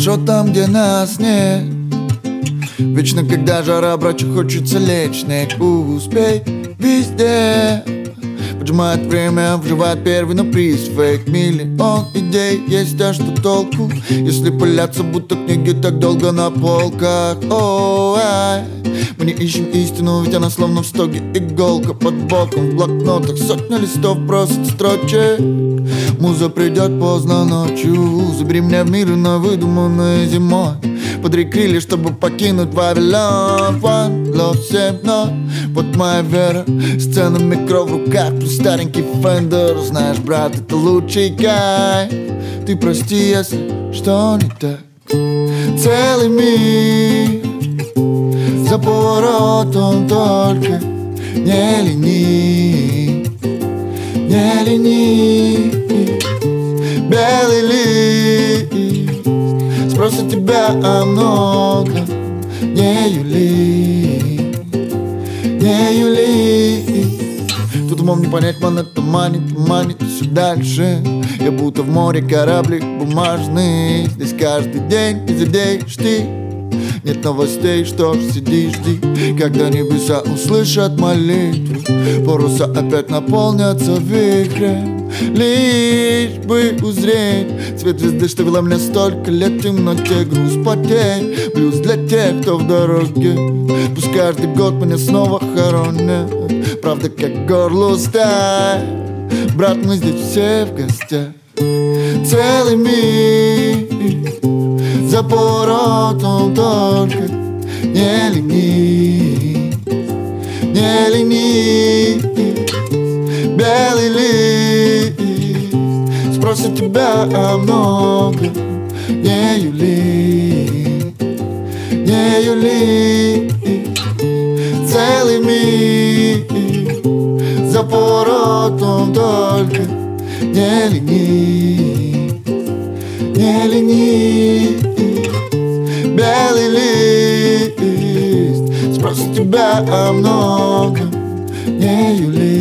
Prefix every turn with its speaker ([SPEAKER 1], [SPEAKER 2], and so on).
[SPEAKER 1] хорошо там, где нас нет. Вечно, когда жара, братья, хочется лечь. Снег, успей везде. Поджимает время, вживает первый, но приз фейк. Миллион идей, есть, а что толку, если пыляться, будто книги так долго на полках. Мы не ищем истину, ведь она словно в стоге иголка под боком. В блокнотах сотня листов просит строчек. Муза придет поздно ночью. Забери меня в мир на выдуманной зимой. Подри крылья, чтобы покинуть Вавилон. One love, 7-0, вот моя вера. Сцена, микро в руках, плюс старенький фендер. Знаешь, брат, это лучший кайф. Ты прости, если что не так. Целый мир за поворотом, только не лени, не лени. Белый лист спросит тебя о многом. Не юли, не юли. Тут умом не понять, ман, это манит все дальше. Я будто в море кораблик бумажный. Здесь каждый день изидеешь ты. Нет новостей, что ж, сиди, жди, когда небеса услышат молитву. Паруса опять наполнятся вихрем, лишь бы узреть цвет звезды, что вела меня столько лет в темноте. Груз потерь, блюз для тех, кто в дороге. Пусть каждый год меня снова хоронят. Правда, как горло сталь. Брат, мы здесь все в гостях. Целый мир за поворотом, только не лени, не лени. Белый лист спросит тебя о многом. Не юли, не юли. Целый мир за поворотом, только не лени, не лени. Белый лист спросит тебя о многом. Не юли.